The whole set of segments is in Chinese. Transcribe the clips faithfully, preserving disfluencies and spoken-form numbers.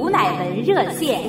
胡乃文热线。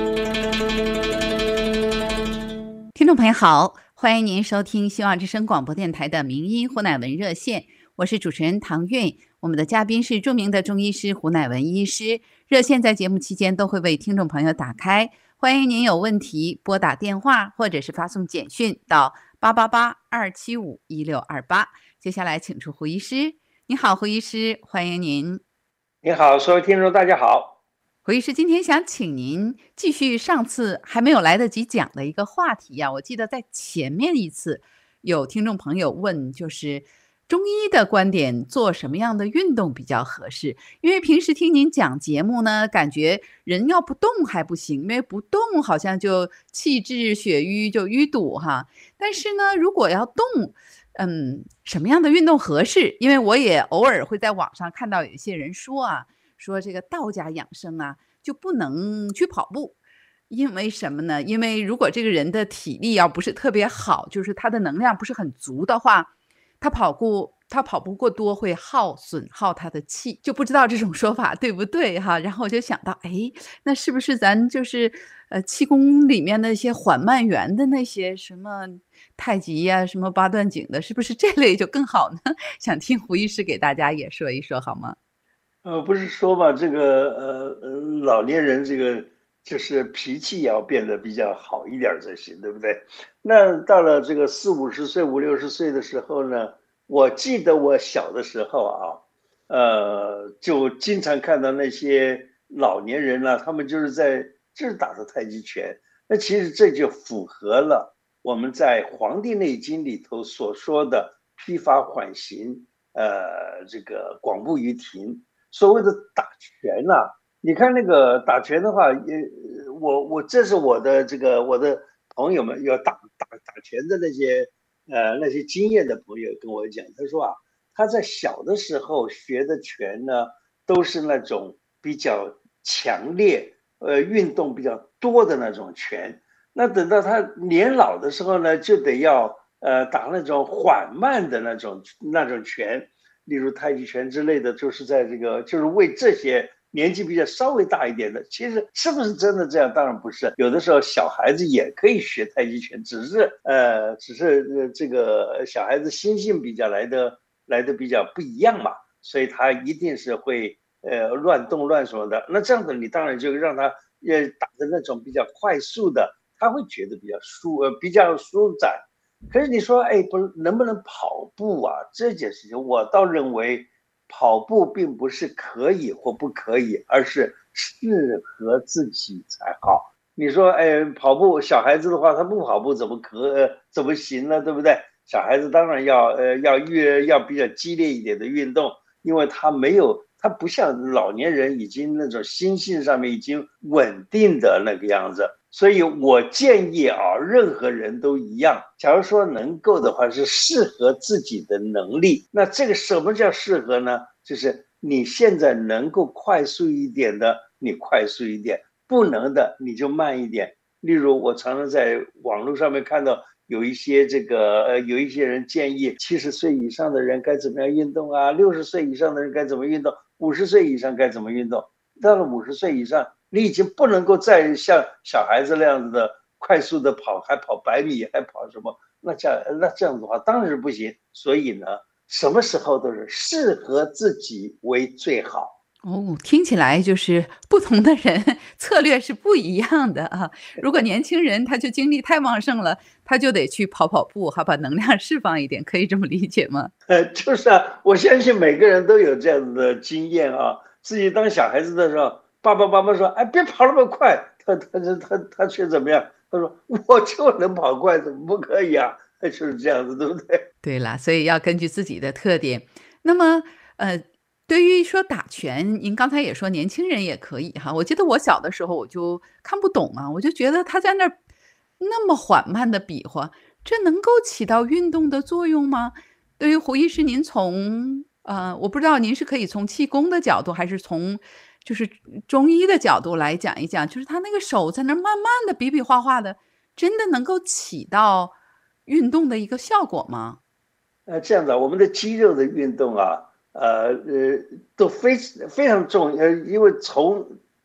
听众朋友好，欢迎您收听希望之声广播电台的名医胡乃文热线，我是主持人唐韵，我们的嘉宾是著名的中医师胡乃文医师。热线在节目期间都会为听众朋友打开，欢迎您有问题拨打电话或者是发送简讯到八八八二七五一六二八。接下来请出胡医师。你好，胡医师，欢迎您。 你好，所有听众大家好。 胡医师，今天想请您继续上次还没有来得及讲的一个话题呀、啊。我记得在前面一次有听众朋友问，就是中医的观点做什么样的运动比较合适？因为平时听您讲节目呢，感觉人要不动还不行，因为不动好像就气滞血瘀就淤堵哈。但是呢，如果要动，嗯，什么样的运动合适？因为我也偶尔会在网上看到有一些人说啊，说这个道家养生啊，就不能去跑步。因为什么呢？因为如果这个人的体力要不是特别好，就是他的能量不是很足的话，他跑步他跑步过多会耗损耗他的气，就不知道这种说法对不对哈。然后我就想到，哎，那是不是咱就是呃气功里面那些缓慢元的那些什么太极呀、啊、什么八段锦的，是不是这类就更好呢？想听胡医师给大家也说一说好吗？ 呃，不是说嘛，这个呃老年人这个就是脾气要变得比较好一点才行，对不对？那到了这个四五十岁、五六十岁的时候呢，我记得我小的时候啊，呃，就经常看到那些老年人呢、啊，他们就是在就是打着太极拳。那其实这就符合了我们在《黄帝内经》里头所说的披发缓行，呃，这个广步于庭。所谓的打拳呐、啊，你看那个打拳的话，也我我这是我的这个我的朋友们要打打打拳的那些呃那些经验的朋友跟我讲，他说啊，他在小的时候学的拳呢，都是那种比较强烈，呃，运动比较多的那种拳。那等到他年老的时候呢，就得要呃打那种缓慢的那种那种拳。例如太极拳之类的，就是在这个就是为这些年纪比较稍微大一点的，其实是不是真的这样？当然不是，有的时候小孩子也可以学太极拳，只是呃，只是、呃、这个小孩子心性比较来的来的比较不一样嘛，所以他一定是会呃乱动乱什么的。那这样子你当然就让他呃打的那种比较快速的，他会觉得比较舒呃比较舒展。可是你说，哎，不是能不能跑步啊？这件事情，我倒认为跑步并不是可以或不可以，而是适合自己才好。你说，哎，跑步，小孩子的话，他不跑步怎么可、呃、怎么行呢？对不对？小孩子当然要呃要越要比较激烈一点的运动，因为他没有，他不像老年人已经那种心性上面已经稳定的那个样子。所以我建议啊，任何人都一样。假如说能够的话，是适合自己的能力。那这个什么叫适合呢？就是你现在能够快速一点的，你快速一点；不能的，你就慢一点。例如，我常常在网络上面看到有一些这个呃，有一些人建议七十岁以上的人该怎么样运动啊，六十岁以上的人该怎么运动，五十岁以上该怎么运动。到了五十岁以上，你已经不能够再像小孩子那样子的快速的跑，还跑百米，还跑什么？那这样那这样子的话，当然是不行。所以呢，什么时候都是适合自己为最好。 哦，听起来就是不同的人策略是不一样的啊。如果年轻人他就精力太旺盛了，他就得去跑跑步，好把能量释放一点，可以这么理解吗？ 呃，就是啊，我相信每个人都有这样子的经验啊。自己当小孩子的时候，爸爸妈妈说：“哎，别跑那么快。”他他他他他却怎么样？他说：“我就能跑快，怎么不可以啊？”就是这样子，对不对？ 对了，所以要根据自己的特点。那么，呃，对于说打拳，您刚才也说年轻人也可以哈。我记得我小的时候我就看不懂啊，我就觉得他在那儿那么缓慢的比划，这能够起到运动的作用吗？对于胡医师，您从呃，我不知道您是可以从气功的角度，还是从就是中医的角度来讲一讲，就是他那个手在那慢慢的比比划划的，真的能够起到运动的一个效果吗？ 呃，这样子，我们的肌肉的运动啊，呃呃，都非非常重要，呃，因为从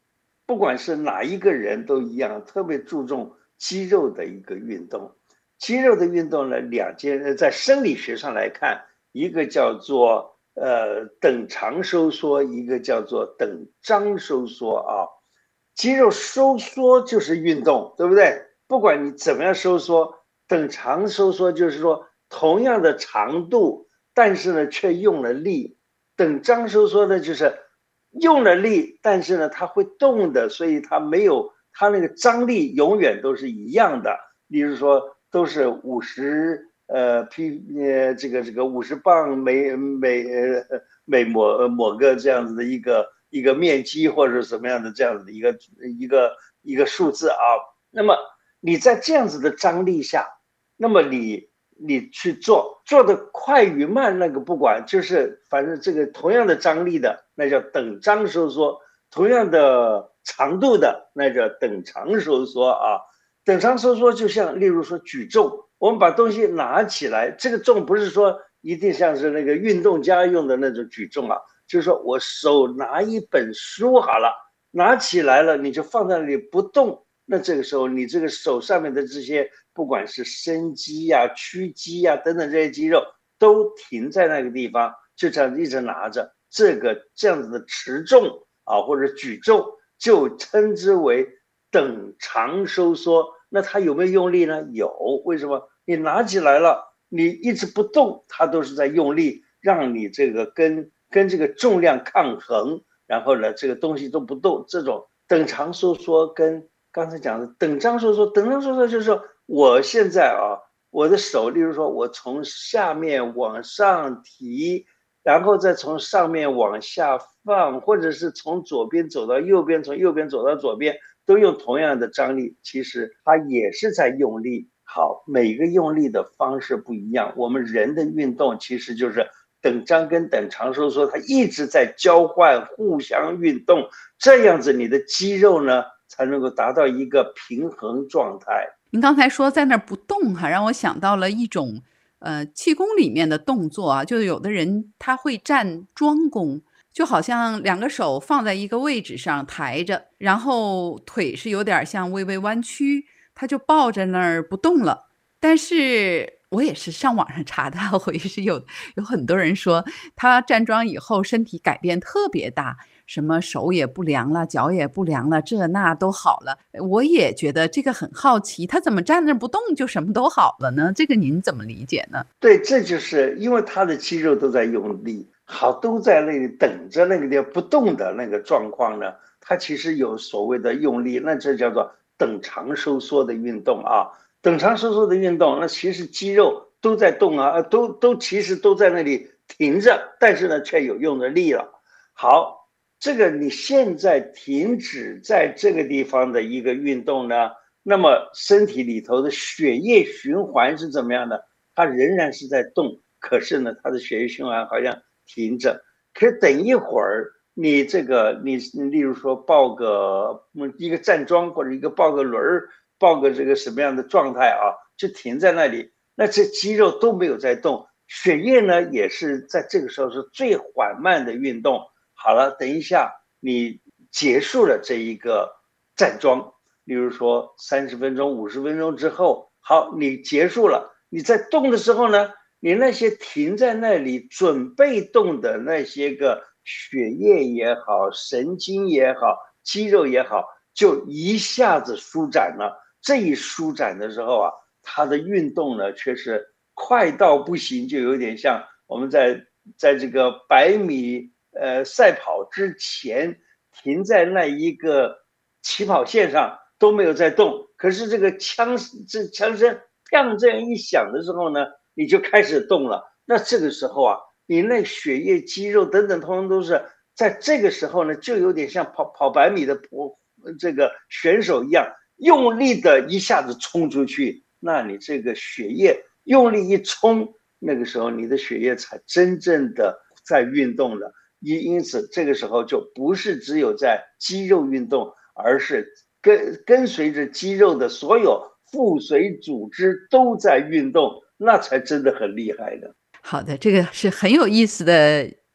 不管是哪一个人都一样，特别注重肌肉的一个运动。肌肉的运动呢，两件在生理学上来看，一个叫做呃等长收缩，一个叫做等张收缩啊。肌肉收缩就是运动，对不对？不管你怎么样收缩，等长收缩就是说同样的长度，但是呢却用了力。等张收缩呢就是用了力，但是呢它会动的，所以它没有它那个张力永远都是一样的。例如说都是五十呃 P 呃这个这个五十磅每每呃每抹抹个这样子的一个一个面积或者什么样的这样子的一个一个一个数字啊。那么你在这样子的张力下，那么你你去做做的快与慢那个不管，就是反正这个同样的张力的那叫等张收缩，同样的长度的那叫等长收缩啊。等长收缩就像例如说举重，我们把东西拿起来，这个重不是说一定像是那个运动家用的那种举重啊，就是说我手拿一本书好了，拿起来了你就放在那里不动，那这个时候你这个手上面的这些不管是伸肌呀、屈肌呀等等这些肌肉都停在那个地方，就这样一直拿着，这个这样子的持重啊或者举重就称之为等长收缩。那它有没有用力呢？有。为什么？你拿起来了，你一直不动，它都是在用力，让你这个跟跟这个重量抗衡，然后呢，这个东西都不动。这种等长收缩跟刚才讲的等张收缩，等张收缩就是说，我现在啊，我的手，例如说，我从下面往上提，然后再从上面往下放，或者是从左边走到右边，从右边走到左边。都用同样的张力，其实它也是在用力。好，每个用力的方式不一样。我们人的运动其实就是等张跟等长收缩，它一直在交换、互相运动，这样子你的肌肉呢才能够达到一个平衡状态。 您刚才说在那儿不动哈，让我想到了一种呃气功里面的动作啊，就有的人他会站桩功。就好像两个手放在一个位置上抬着，然后腿是有点像微微弯曲，他就抱着那儿不动了。但是我也是上网上查到，回是有有很多人说，他站桩以后身体改变特别大，什么手也不凉了，脚也不凉了，这那都好了。我也觉得这个很好奇，他怎么站那不动就什么都好了呢？这个您怎么理解呢？ 对，这就是因为他的肌肉都在用力。好，都在那里等着那个地方不动的那个状况呢，它其实有所谓的用力，那这叫做等长收缩的运动啊。等长收缩的运动，那其实肌肉都在动啊，都都其实都在那里停着，但是呢却有用的力了。好，这个你现在停止在这个地方的一个运动呢，那么身体里头的血液循环是怎么样的？它仍然是在动，可是呢，它的血液循环好像停着。可是等一会儿，你这个你例如说抱个一个站桩或者一个抱个轮儿，抱个这个什么样的状态啊，就停在那里，那这肌肉都没有在动，血液呢也是在这个时候是最缓慢的运动。好了，等一下你结束了这一个站桩，例如说三十分钟、五十分钟之后，好，你结束了，你在动的时候呢，你那些停在那里准备动的那些个血液也好、神经也好、肌肉也好，就一下子舒展了。这一舒展的时候啊，它的运动呢却是快到不行，就有点像我们在在这个百米呃赛跑之前停在那一个起跑线上都没有在动，可是这个枪这枪声砰这样一响的时候呢，你就开始动了。那这个时候啊，你那血液、肌肉等等，通通都是在这个时候呢，就有点像跑跑百米的这个选手一样，用力的一下子冲出去。那你这个血液用力一冲，那个时候你的血液才真正的在运动了。因因此，这个时候就不是只有在肌肉运动，而是跟跟随着肌肉的所有附随组织都在运动，那才真的很厉害的。 好的，这个是很有意思的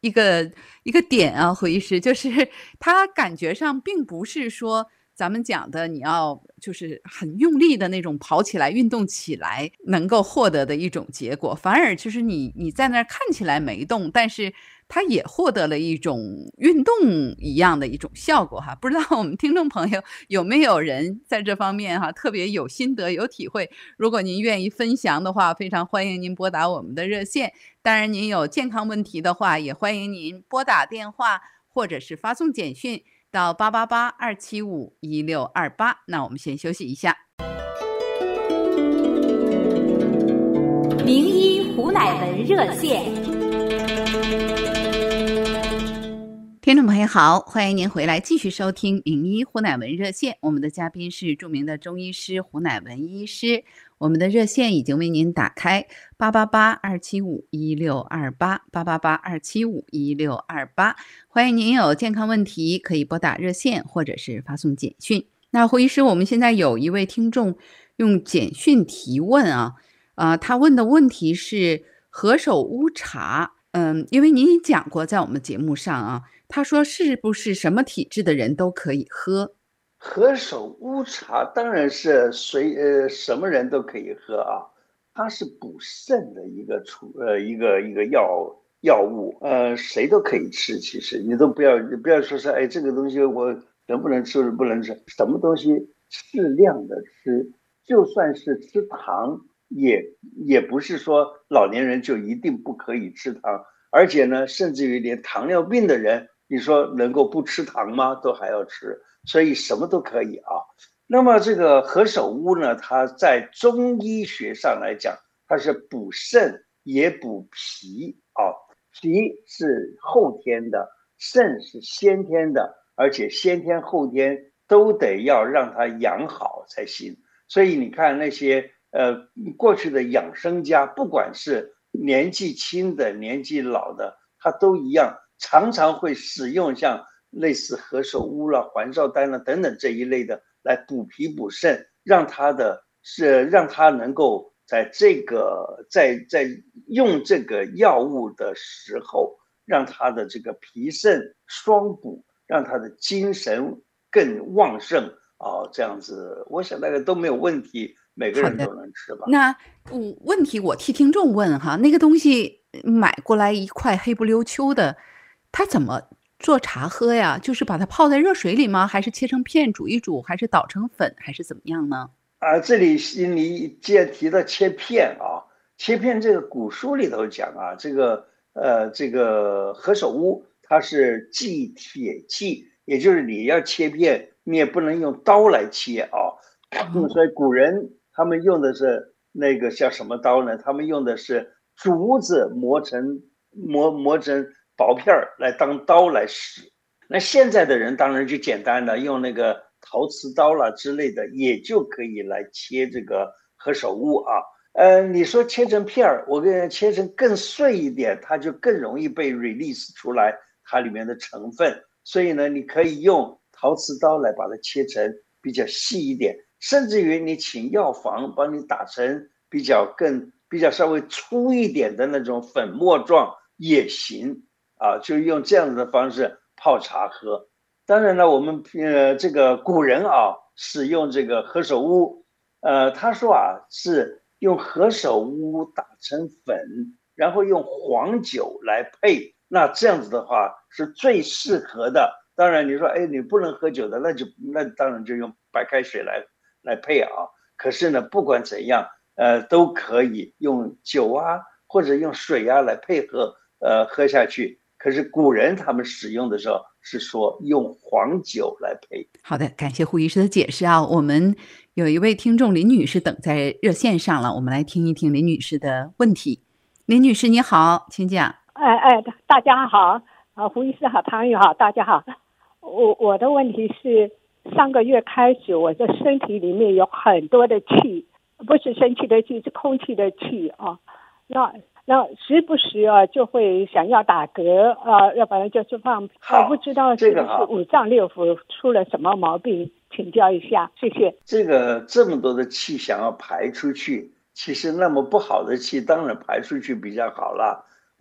一个一个点啊，胡医师，就是他感觉上并不是说咱们讲的你要就是很用力的那种跑起来、运动起来能够获得的一种结果，反而就是你你在那儿看起来没动，但是他也获得了一种运动一样的一种效果哈。不知道我们听众朋友有没有人在这方面哈特别有心得、有体会？如果您愿意分享的话，非常欢迎您拨打我们的热线。当然，您有健康问题的话，也欢迎您拨打电话或者是发送简讯到八八八二七五一六二八。那我们先休息一下。 名医胡乃文热线。 听众朋友好，欢迎您回来继续收听名医胡乃文热线。我们的嘉宾是著名的中医师胡乃文医师。我们的热线已经为您打开，八八八二七五一六二八，八八八二七五一六二八。欢迎您有健康问题可以拨打热线或者是发送简讯。那胡医师，我们现在有一位听众用简讯提问啊，呃，他问的问题是何首乌茶。嗯，因为您也讲过在我们节目上啊，他说是不是什么体质的人都可以喝？ 何首乌茶当然是随呃什么人都可以喝啊，它是补肾的一个处呃一个一个药药物，呃谁都可以吃。其实你都不要你不要说是哎这个东西我能不能吃不能吃，什么东西适量的吃，就算是吃糖也也不是说老年人就一定不可以吃糖，而且呢，甚至于连糖尿病的人，你说能够不吃糖吗？都还要吃。所以什么都可以啊。那么这个何首乌呢，它在中医学上来讲，它是补肾也补脾啊。脾是后天的，肾是先天的，而且先天后天都得要让它养好才行。所以你看那些呃过去的养生家，不管是年纪轻的年纪老的，他都一样，常常会使用像类似何首乌啦、还少丹啦等等这一类的来补脾补肾，让他的是让他能够在这个在在用这个药物的时候，让他的这个脾肾双补，让他的精神更旺盛啊，这样子，我想大概都没有问题，每个人都能吃吧。 那嗯，问题我替听众问哈，那个东西买过来一块黑不溜秋的，它怎么做茶喝呀？就是把它泡在热水里吗？还是切成片煮一煮？还是捣成粉？还是怎么样呢？ 啊，这里你既然提到切片啊，切片这个古书里头讲啊，这个呃这个何首乌它是忌铁器，也就是你要切片，你也不能用刀来切啊。嗯，所以古人他们用的是那个叫什么刀呢？他们用的是竹子磨成磨磨成薄片儿来当刀来使。那现在的人当然就简单了，用那个陶瓷刀啦之类的，也就可以来切这个何首乌啊。呃，你说切成片儿，我给切成更碎一点，它就更容易被 release 出来它里面的成分。所以呢，你可以用陶瓷刀来把它切成比较细一点，甚至于你请药房帮你打成比较更比较稍微粗一点的那种粉末状也行啊，就用这样子的方式泡茶喝。当然了，我们呃这个古人啊使用这个何首乌，呃他说啊是用何首乌打成粉，然后用黄酒来配，那这样子的话是最适合的。当然你说哎你不能喝酒的，那就那当然就用白开水来来配啊。可是呢不管怎样，呃都可以用酒啊或者用水啊来配合呃喝下去。可是古人他们使用的时候是说用黄酒来配。 好的，感谢胡医师的解释啊。我们有一位听众林女士等在热线上了，我们来听一听林女士的问题。林女士你好，请讲。 哎哎，大家好，啊，胡医师好，唐宇好，大家好。我我的问题是，上个月开始，我的身体里面有很多的气，不是生气的气，是空气的气啊。那那时不时啊就会想要打嗝啊，要不然就是放屁。我不知道是不是五脏六腑出了什么毛病，请教一下，谢谢。 这个这么多的气想要排出去，其实那么不好的气当然排出去比较好啦。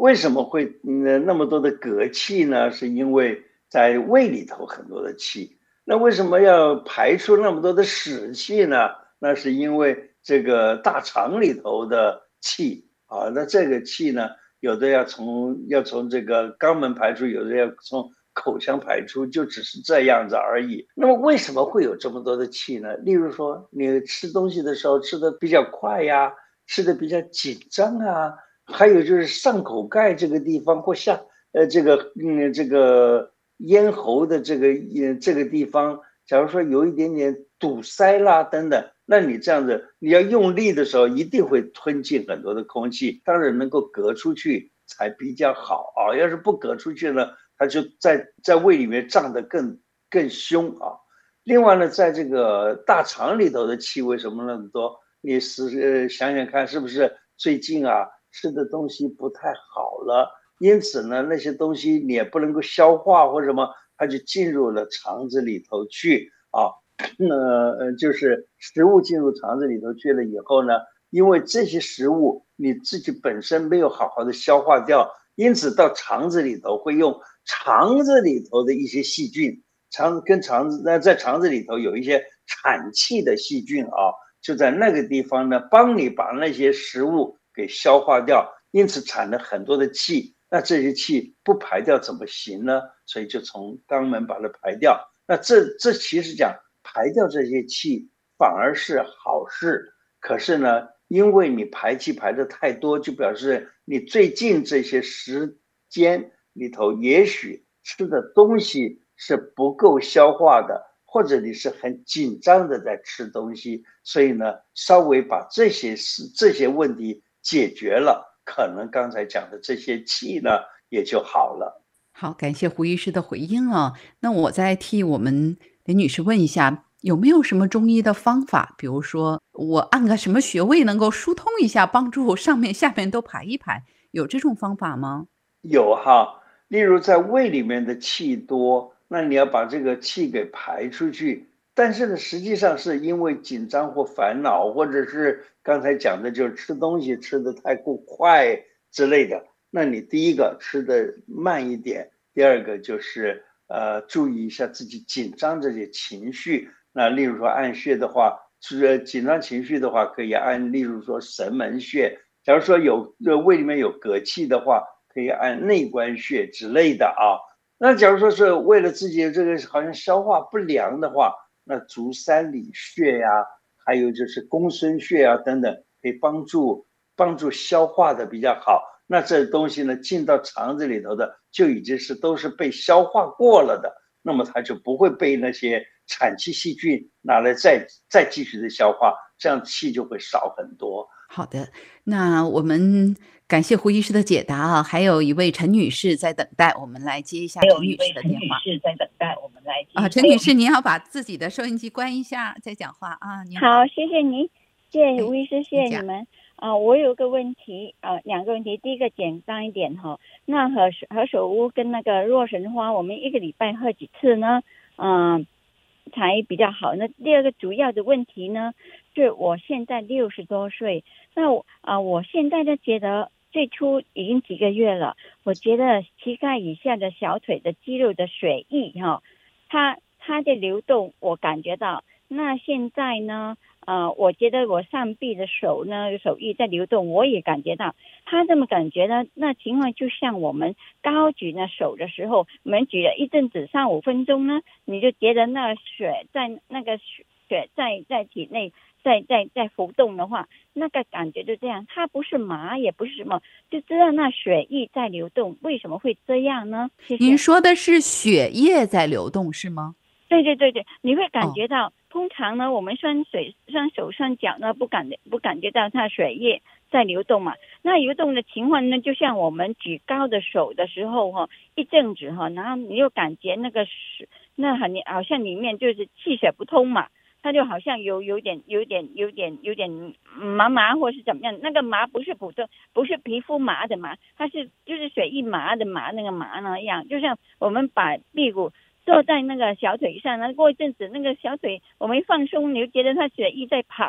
为什么会嗯那么多的嗝气呢？是因为在胃里头很多的气。那为什么要排出那么多的屎气呢？那是因为这个大肠里头的气啊。那这个气呢，有的要从要从这个肛门排出，有的要从口腔排出，就只是这样子而已。那么为什么会有这么多的气呢？例如说，你吃东西的时候吃的比较快呀，吃的比较紧张啊，还有就是上口盖这个地方或下呃这个嗯这个咽喉的这个呃这个地方，假如说有一点点堵塞啦等等，那你这样子你要用力的时候，一定会吞进很多的空气，当然能够隔出去才比较好啊。要是不隔出去呢，它就在在胃里面胀得更更凶啊。另外呢，在这个大肠里头的气为什么那么多？你是呃想想看，是不是最近啊吃的东西不太好了？因此呢，那些东西你也不能够消化或什么，它就进入了肠子里头去啊。那呃就是食物进入肠子里头去了以后呢，因为这些食物你自己本身没有好好的消化掉，因此到肠子里头会用肠子里头的一些细菌，肠跟肠子那在肠子里头有一些产气的细菌啊，就在那个地方呢，帮你把那些食物给消化掉，因此产了很多的气。那这些气不排掉怎么行呢？所以就从肛门把它排掉。那这这其实讲排掉这些气反而是好事，可是呢，因为你排气排的太多，就表示你最近这些时间里头，也许吃的东西是不够消化的，或者你是很紧张的在吃东西，所以呢，稍微把这些事这些问题解决了，可能刚才讲的这些气呢也就好了。 好，感谢胡医师的回应啊。那我再替我们林女士问一下，有没有什么中医的方法？比如说，我按个什么穴位能够疏通一下，帮助上面下面都排一排，有这种方法吗？ 有哈，例如在胃里面的气多，那你要把这个气给排出去。但是呢，实际上是因为紧张或烦恼，或者是刚才讲的，就是吃东西吃的太过快之类的。那你第一个吃的慢一点，第二个就是呃注意一下自己紧张这些情绪。那例如说按穴的话，是紧张情绪的话，可以按，例如说神门穴。假如说有胃里面有嗝气的话，可以按内关穴之类的啊。那假如说是为了自己这个好像消化不良的话，那足三里穴呀、啊，还有就是公孙穴啊等等，可以帮助帮助消化的比较好。那这东西呢，进到肠子里头的就已经是都是被消化过了的，那么它就不会被那些产气细菌拿来再再继续的消化，这样气就会少很多。 好的，那我们感谢胡医师的解答啊。还有一位陈女士在等待，我们来接一下陈女士的电话。 是在等待，我们来接啊，陈女士，您要把自己的收音机关一下再讲话啊。您好，谢谢您，谢谢胡医师，谢谢你你们。啊、呃，我有个问题啊、呃，两个问题。第一个简单一点哈，那何何首乌跟那个洛神花，我们一个礼拜喝几次呢？嗯、呃，才比较好。那第二个主要的问题呢，是我现在六十多岁，那我啊、呃，我现在就觉得最初已经几个月了，我觉得膝盖以下的小腿的肌肉的血液哈，它它的流动我感觉到。那现在呢？呃，我觉得我上臂的手呢，手艺在流动，我也感觉到。他这么感觉呢，那情况就像我们高举那手的时候，我们举了一阵子，三五分钟呢，你就觉得那血在那个血在在体内在在在浮动的话，那个感觉就这样。它不是麻，也不是什么，就知道那血液在流动。为什么会这样呢？谢谢。 您说的是血液在流动是吗？ 对对对对，你会感觉到，哦、通常呢，我们双水、双手、双脚呢，不感不感觉到它血液在流动嘛。那流动的情况呢，就像我们举高的手的时候哈，一阵子哈，然后你又感觉那个水，那很好像里面就是气血不通嘛，它就好像有有点有点有点有点麻麻或是怎么样。那个麻不是普通，不是皮肤麻的麻，它是就是血液麻的麻那个麻那样，就像我们把屁股坐在那个小腿上，然后过一阵子那个小腿我们放松，你就觉得它血液在跑，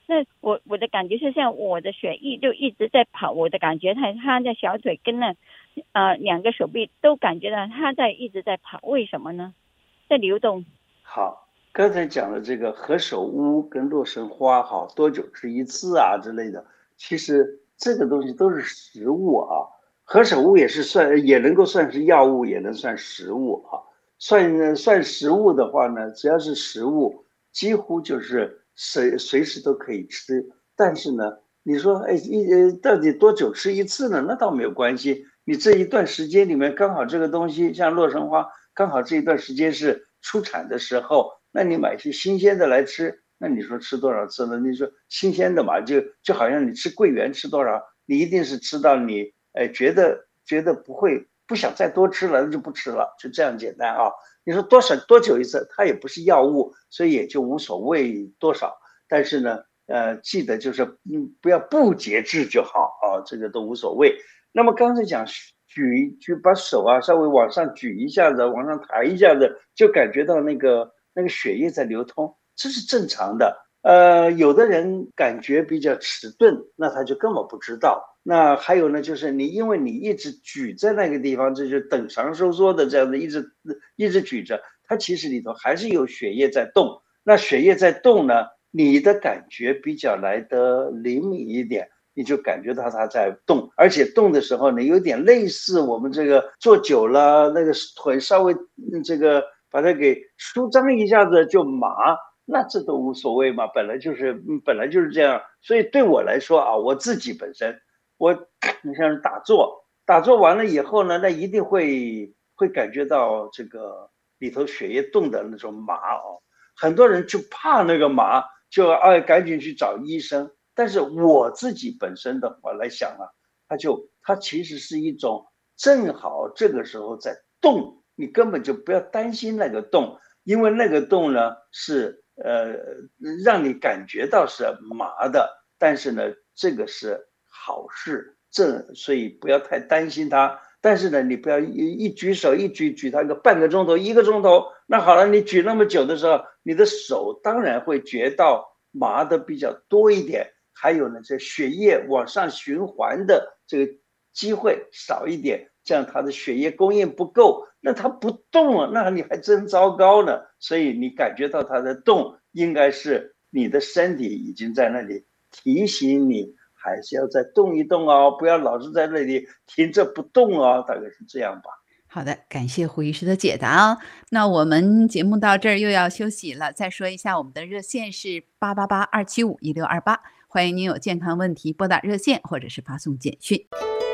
那我我的感觉是像我的血液就一直在跑，我的感觉他他的小腿跟那呃两个手臂都感觉到他在一直在跑，为什么呢？在流动。 好，刚才讲的这个何首乌跟洛神花，好，多久吃一次啊之类的，其实这个东西都是食物啊。何首乌也是算，也能够算是药物，也能算食物啊。算算食物的话呢，只要是食物，几乎就是随随时都可以吃。但是呢，你说哎一呃到底多久吃一次呢？那倒没有关系。你这一段时间里面，刚好这个东西像洛神花，刚好这一段时间是出产的时候，那你买些新鲜的来吃，那你说吃多少次呢？你说新鲜的嘛，就就好像你吃桂圆吃多少，你一定是吃到你哎觉得觉得不会不想再多吃了，那就不吃了，就这样简单啊。你说多少多久一次，它也不是药物，所以也就无所谓多少。但是呢，呃，记得就是嗯不要不节制就好啊，这个都无所谓。那么刚才讲举举把手啊稍微往上举一下子，往上抬一下子，就感觉到那个那个血液在流通，这是正常的。呃，有的人感觉比较迟钝，那他就根本不知道。那还有呢，就是你因为你一直举在那个地方，这就等长收缩的这样的一直一直举着，它其实里头还是有血液在动。那血液在动呢，你的感觉比较来得灵敏一点。你就感觉到它在动，而且动的时候呢，有点类似我们这个坐久了，那个腿稍微这个把它给舒张一下子就麻，那这都无所谓嘛，本来就是本来就是这样。所以对我来说啊，我自己本身，我你像打坐，打坐完了以后呢，那一定会会感觉到这个里头血液动的那种麻哦。很多人就怕那个麻，就哎赶紧去找医生。但是我自己本身的话来想啊，它就它其实是一种正好这个时候在动，你根本就不要担心那个动，因为那个动呢是呃让你感觉到是麻的，但是呢这个是好事，这所以不要太担心它。但是呢，你不要一一举手一举举它个半个钟头一个钟头，那好了，你举那么久的时候，你的手当然会觉到麻的比较多一点。还有呢，这血液往上循环的这个机会少一点，这样它的血液供应不够，那它不动了，那你还真糟糕呢。所以你感觉到它的动，应该是你的身体已经在那里提醒你，还是要再动一动哦，不要老是在那里停着不动哦，大概是这样吧。 好的，感谢胡医师的解答啊。那我们节目到这儿又要休息了，再说一下我们的热线是八八八二七五一六二八。欢迎您有健康问题拨打热线或者是发送简讯。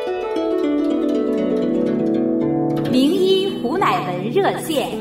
名医胡乃文热线。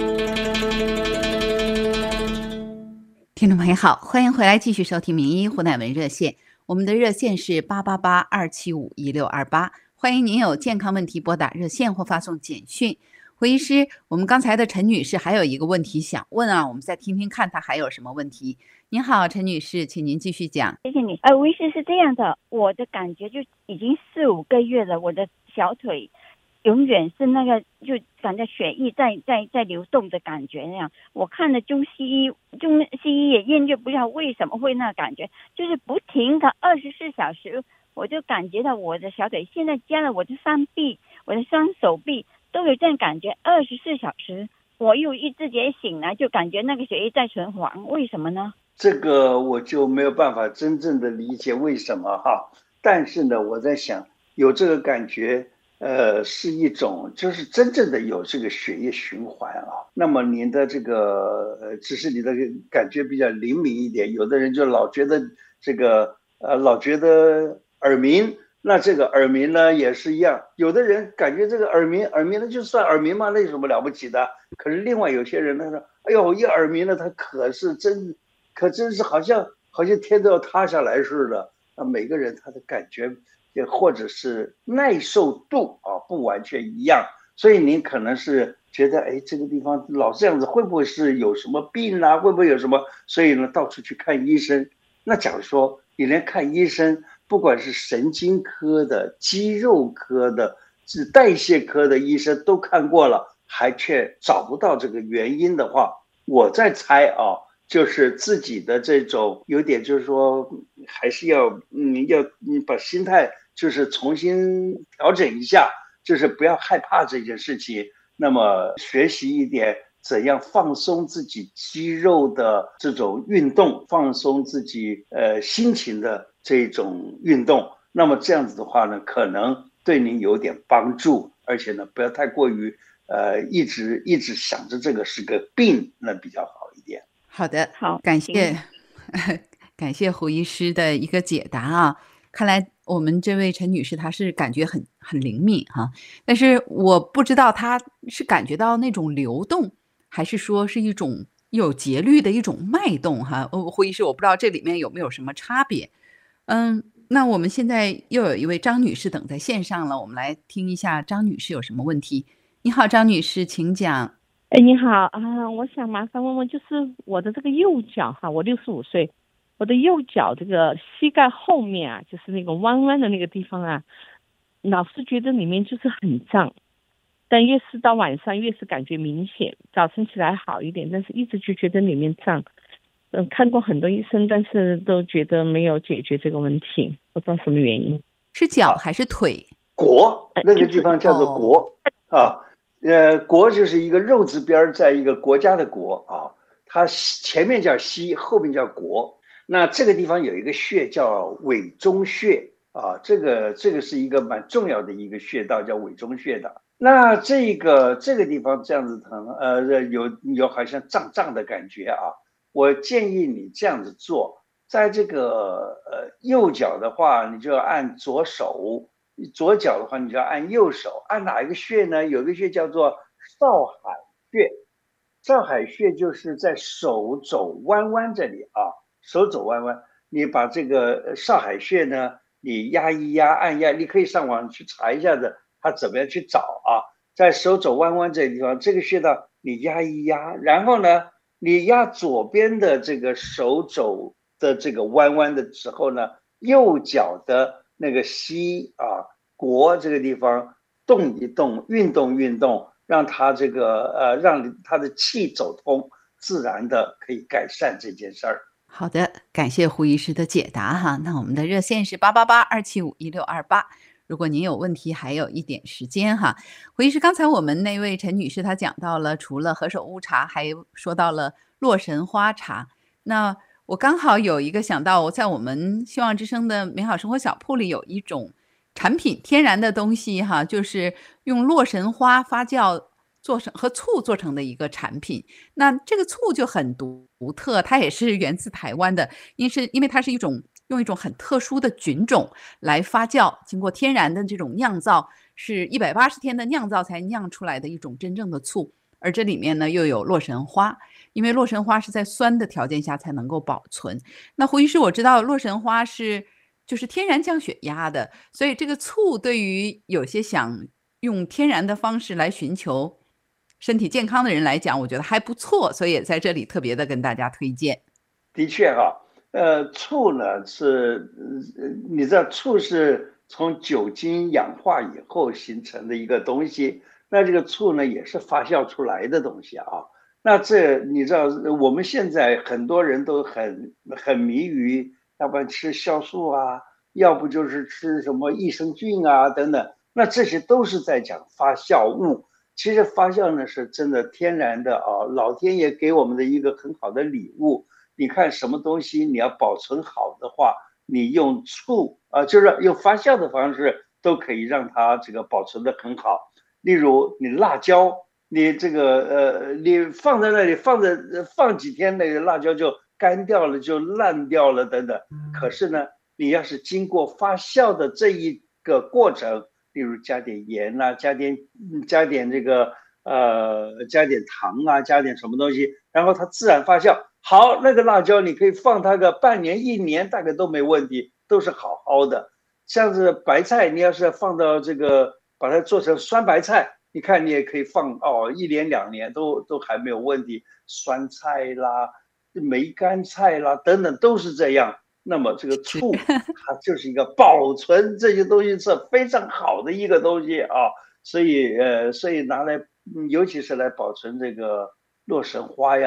听众朋友好，欢迎回来继续收听名医胡乃文热线。我们的热线是八八八二七五一六二八。欢迎您有健康问题拨打热线或发送简讯。胡医师，我们刚才的陈女士还有一个问题想问啊，我们再听听看她还有什么问题。您好，陈女士，请您继续讲。 谢谢你。呃，胡医师是这样的，我的感觉就已经四五个月了，我的小腿永远是那个就感觉血液在在在流动的感觉那样。我看了中西医，中西医也研究不了为什么会那感觉，就是不停的二十四小时，我就感觉到我的小腿现在加了我的三臂，我的双手臂都有这样感觉，二十四小时。我又一自己醒来就感觉那个血液在循环，为什么呢？ 这个我就没有办法真正的理解为什么哈，但是呢，我在想有这个感觉，呃，是一种就是真正的有这个血液循环啊。那么您的这个呃，只是你的感觉比较灵敏一点，有的人就老觉得这个呃，老觉得耳鸣。那这个耳鸣呢也是一样，有的人感觉这个耳鸣，耳鸣呢就算耳鸣嘛，那有什么了不起的？可是另外有些人呢说，哎呦，一耳鸣了，他可是真，可真是好像好像天都要塌下来似的。那每个人他的感觉也或者是耐受度啊不完全一样，所以您可能是觉得，哎，这个地方老这样子，会不会是有什么病啊？会不会有什么？所以呢，到处去看医生。那假如说你连看医生，不管是神经科的、肌肉科的、是代谢科的医生都看过了，还却找不到这个原因的话，我在猜啊， 就是自己的这种有点就是说还是要嗯要你把心态就是重新调整一下，就是不要害怕这件事情，那么学习一点怎样放松自己肌肉的这种运动，放松自己呃心情的这种运动，那么这样子的话呢，可能对你有点帮助，而且呢，不要太过于呃一直一直想着这个是个病，那比较好一点。 好的， 好， 感谢感谢胡医师的一个解答啊。看来我们这位陈女士她是感觉很很灵敏哈、啊，但是我不知道她是感觉到那种流动，还是说是一种有节律的一种脉动哈、啊。胡医师，我不知道这里面有没有什么差别。嗯，那我们现在又有一位张女士等在线上了，我们来听一下张女士有什么问题。你好，张女士，请讲。 哎，你好啊，我想麻烦问问，就是我的这个右脚哈，我六十五岁，我的右脚这个膝盖后面啊，就是那个弯弯的那个地方啊，老是觉得里面就是很胀，但越是到晚上越是感觉明显，早晨起来好一点，但是一直就觉得里面胀。嗯，看过很多医生，但是都觉得没有解决这个问题，不知道什么原因。 是脚还是腿？ 腘，那个地方叫做腘、哦、啊。呃，国就是一个肉字边在一个国家的国啊，它前面叫膝，后面叫国。那这个地方有一个穴叫委中穴啊，这个这个是一个蛮重要的一个穴道，叫委中穴的。那这个这个地方这样子疼，呃，有有好像胀胀的感觉啊。我建议你这样子做，在这个呃右脚的话，你就要按左手。左脚的话，你就要按右手，按哪一个穴呢？有一个穴叫做少海穴，少海穴就是在手肘弯弯这里啊，手肘弯弯，你把这个少海穴呢，你压一压，按压，你可以上网去查一下的，它怎么样去找啊？在手肘弯弯这个地方，这个穴道你压一压，然后呢，你压左边的这个手肘的这个弯弯的时候呢，右脚的那个膝啊，腘这个地方动一动，运动运动，让它这个呃，让它的气走通，自然的可以改善这件事儿。 好的，感谢胡医师的解答哈。那我们的热线是八八八二七五一六二八。如果您有问题，还有一点时间哈。胡医师，刚才我们那位陈女士她讲到了，除了何首乌茶，还说到了洛神花茶。那我刚好有一个想到，在我们希望之声的美好生活小铺里有一种产品，天然的东西哈，就是用洛神花发酵做成和醋做成的一个产品。那这个醋就很独特，它也是源自台湾的，因是因为它是一种用一种很特殊的菌种来发酵，经过天然的这种酿造，是一百八十天的酿造才酿出来的一种真正的醋。而这里面呢又有洛神花，因为洛神花是在酸的条件下才能够保存。那胡医师，我知道洛神花是就是天然降血压的，所以这个醋对于有些想用天然的方式来寻求身体健康的人来讲，我觉得还不错，所以也在这里特别的跟大家推荐。 的确哈，呃，醋呢是，你知道醋是从酒精氧化以后形成的一个东西。那这个醋呢，也是发酵出来的东西啊。那这你知道，我们现在很多人都很很迷于，要不然吃酵素啊，要不就是吃什么益生菌啊等等。那这些都是在讲发酵物。其实发酵呢是真的天然的啊，老天爷给我们的一个很好的礼物。你看什么东西你要保存好的话，你用醋啊，就是用发酵的方式都可以让它这个保存得很好。例如你辣椒，你这个呃，你放在那里放着放几天，那个辣椒就干掉了，就烂掉了等等。可是呢，你要是经过发酵的这一个过程，例如加点盐啊，加点加点这个呃，加点糖啊，加点什么东西，然后它自然发酵。好，那个辣椒你可以放它个半年一年，大概都没问题，都是好好的。像是白菜，你要是放到这个。把它做成酸白菜，你看你也可以放哦，一年两年都都还没有问题。酸菜啦、梅干菜啦等等都是这样。那么这个醋它就是一个保存这些东西是非常好的一个东西啊，所以呃，所以拿来，尤其是来保存这个洛神花呀，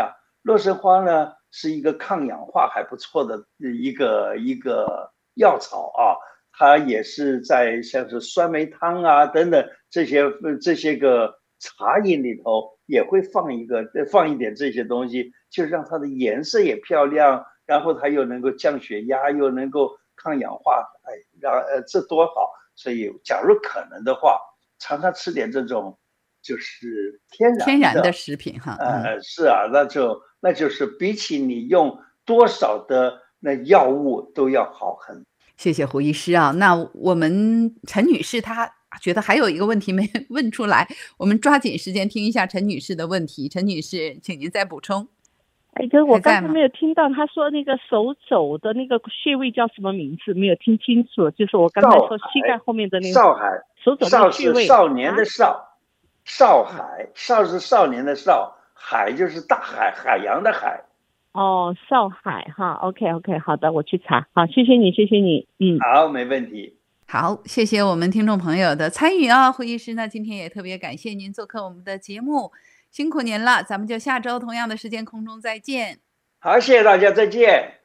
洛神花呢是一个抗氧化还不错的一个一个药草啊，它也是在像是酸梅汤啊等等这些这些个茶饮里头也会放一个放一点这些东西，就让它的颜色也漂亮，然后它又能够降血压，又能够抗氧化，哎，让呃这多好！所以假如可能的话，常常吃点这种就是天然的天然的食品哈。 呃，是啊，那就那就是比起你用多少的那药物都要好很多。 谢谢胡医师啊，那我们陈女士她觉得还有一个问题没问出来，我们抓紧时间听一下陈女士的问题。陈女士，请您再补充。 哎，可是我刚才没有听到他说那个手肘的那个穴位叫什么名字，没有听清楚。就是我刚才说膝盖后面的那个少海， 手肘的穴位。 少是少年的少，啊、少海，少是少年的少，海就是大海，海洋的海。 哦，少海哈 ，OK OK， 好的，我去查。好，谢谢你，谢谢你，嗯， 好，没问题。 好，谢谢我们听众朋友的参与啊，胡医师呢，今天也特别感谢您做客我们的节目，辛苦您了，咱们就下周同样的时间空中再见。 好，谢谢大家，再见。